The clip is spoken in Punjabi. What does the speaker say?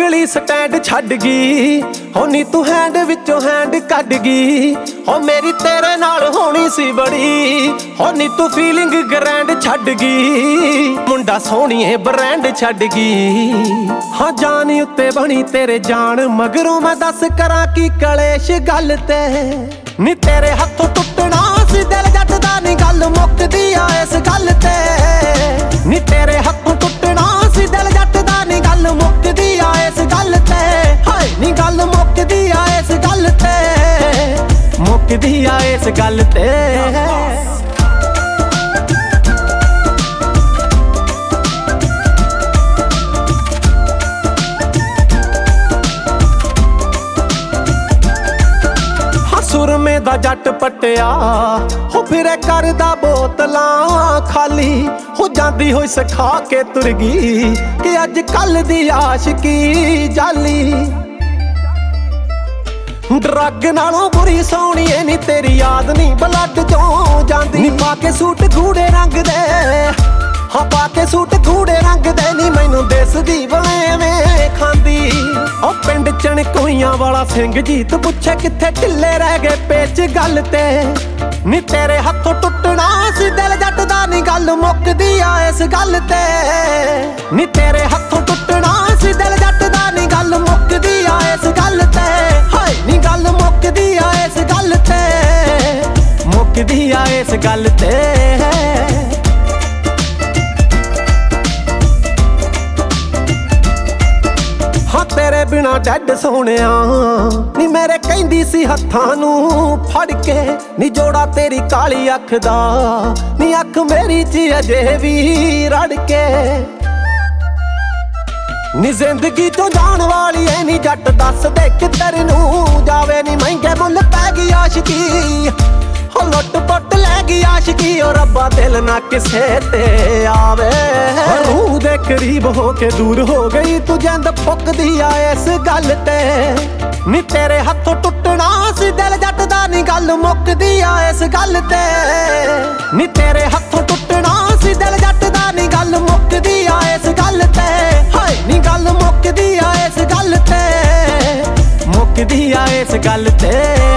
ਅਗਲੀ ਸਟੈਂਡ ਛੱਡ ਗਈ ਹੋ ਨੀ ਤੂੰ ਹੈਂਡ ਵਿੱਚੋਂ ਹੈਂਡ ਕੱਢ ਗਈ ਹੋ ਮੇਰੀ ਤੇਰੇ ਨਾਲ ਹੋਣੀ ਸੀ ਬੜੀ ਹੋ ਨੀ ਤੂੰ ਫੀਲਿੰਗ ਗ੍ਰੈਂਡ ਛੱਡ ਗਈ ਮੁੰਡਾ ਸੋਹਣੀਏ ਬ੍ਰਾਂਡ ਛੱਡ ਗਈ ਹਾਂ ਜਾਨ ਉੱਤੇ ਬਣੀ ਤੇਰੇ ਜਾਨ ਮਗਰੋਂ ਮੈਂ ਦੱਸ ਕਰਾਂ ਕੀ ਕਲੇਸ਼ ਗੱਲ ਤੇ ਨੀ ਤੇਰੇ ਹੱਥੋਂ ਟੁੱਟਣਾ ਸੀ ਦਿਲ ਜੱਟ ਦਾ ਨੀ ਗੱਲ ਮੁੱਕਦੀ ਆ ਇਸ ਗੱਲ ਤੇ ਨੀ ਤੇਰੇ ਹੱਥੋਂ ਟੁੱਟਣਾ ਸੀ ਦਿਲ ਜੱਟ ਦਾ ਨੀ ਗੱਲ ਮੁੱਕਦੀ ਆ ਇਸ ਗੱਲ ਤੇ ਹਾਏ ਨੀ ਗੱਲ ਮੁੱਕਦੀ ਆ ਇਸ ਗੱਲ ਤੇ ਮੁੱਕਦੀ ਆ ਇਸ ਗੱਲ ਤੇ ਸੁਰਮੇ ਦਾ ਜੱਟ ਪਟਿਆ ਹੋ ਫਿਰੇ ਕਰਦਾ ਬੋਤਲਾਂ ਖਾਲੀ ਹੋ ਜਾਂਦੀ ਹੋਈ ਸਿਖਾ ਕੇ ਤੁਰ ਗਈ ਕਿ ਅੱਜ ਕੱਲ ਦੀ ਆਸ਼ਕੀ ਜਾਲੀ ਡਰੱਗ ਨਾਲੋਂ ਬੁਰੀ ਸੋਹਣੀਏ ਨੀ ਤੇਰੀ ਯਾਦ ਨੀ ਬਲੱਡ ਚੋਂ ਜਾਂਦੀ ਨੀ ਪਾ ਕੇ ਸੂਟ ਗੂੜੇ ਰੰਗ ਦੇ ਹਾਂ ਪਾ ਕੇ ਸੂਟ ਗੂੜੇ ਰੰਗ ਦੇ ਨੀ ਮੈਨੂੰ ਦਿਸਦੀ ਬਣੇਵੇਂ ਖਾਂਦੀ ਉਹ ਪਿੰਡ ਚਣਕੋਈਆਂ ਵਾਲਾ ਸਿੰਘ ਜੀਤ ਪੁੱਛੇ ਕਿੱਥੇ ਢਿੱਲੇ ਰਹਿ ਗਏ ਪੇਚ ਗੱਲ ਤੇ ਨੀ ਤੇਰੇ ਹੱਥੋਂ ਟੁੱਟਣਾ ਸੀ ਦਿਲ ਜੱਟ ਦਾ ਨੀ ਗੱਲ ਮੁੱਕਦੀ ਆ ਇਸ ਗੱਲ ਤੇ ਨੀ ਤੇਰੇ ਹੱਥੋਂ ਟੁੱਟਣਾ ਸੀ ਦਿਲ ਜੱਟ ਦਾ ਨੀ ਗੱਲ ਮੁੱਕਦੀ ਆ ਇਸ ਗੱਲ ਤੇ ਹਾਏ ਨੀ ਗੱਲ ਮੁੱਕਦੀ ਆ ਇਸ ਗੱਲ ਤੇ ਮੁੱਕਦੀ ਆ ਇਸ ਗੱਲ ਤੇ ਤੇਰੇ ਬਿਨਾ ਡੈਡ ਸੋਹਣਿਆ ਨੀ ਮੇਰੇ ਕਹਿੰਦੀ ਸੀ ਹੱਥਾਂ ਨੂੰ ਫੜ ਕੇ ਨੀ ਜੋੜਾ ਤੇਰੀ ਕਾਲੀ ਅੱਖ ਦਾ ਨੀ ਅੱਖ ਮੇਰੀ ਚ ਅਜੇ ਵੀ ਰੜ ਕੇ ਨੀ ਜ਼ਿੰਦਗੀ ਤੋਂ ਜਾਣ ਵਾਲੀ ਐ ਨੀ ਜੱਟ ਦੱਸ ਦੇ ਕਿੱਧਰ ਨੂੰ ਜਾਵੇ ਨੀ ਮਹਿੰਗੇ ਮੁੱਲ ਪੈ ਗਈ ਆਸ਼ਕੀ ਹੋ ਲੁੱਟ ਪੁੱਟ ਲੈ ਗਈ ਆਸ਼ਕੀ ਓ ਰੱਬਾ ਦਿਲ ਨਾ ਕਿਸੇ ਤੇ ਆਵੇ ਰੂਹ ਦੇ ਕਰੀਬ ਹੋ ਕੇ ਦੂਰ ਹੋ ਗਈ ਤੂੰ ਜਿੰਦ ਫੁੱਕਦੀ ਆ ਇਸ ਗੱਲ ਤੇ ਨੀ ਤੇਰੇ ਹੱਥੋਂ ਟੁੱਟਣਾ ਸੀ ਦਿਲ ਜੱਟ ਦਾ ਨੀ ਗੱਲ ਮੁੱਕਦੀ ਆ ਇਸ ਗੱਲ ਤੇ ਨੀ ਤੇਰੇ ਹੱਥੋਂ ਟੁੱਟਣਾ ਸੀ ਦਿਲ ਜੱਟ ਦਾ ਨੀ ਗੱਲ ਮੁੱਕਦੀ ਆ ਇਸ ਗੱਲ ਤੇ ਹਾਏ ਨੀ ਗੱਲ ਮੁੱਕਦੀ ਆ ਇਸ ਗੱਲ ਤੇ ਮੁੱਕਦੀ ਆ ਇਸ ਗੱਲ ਤੇ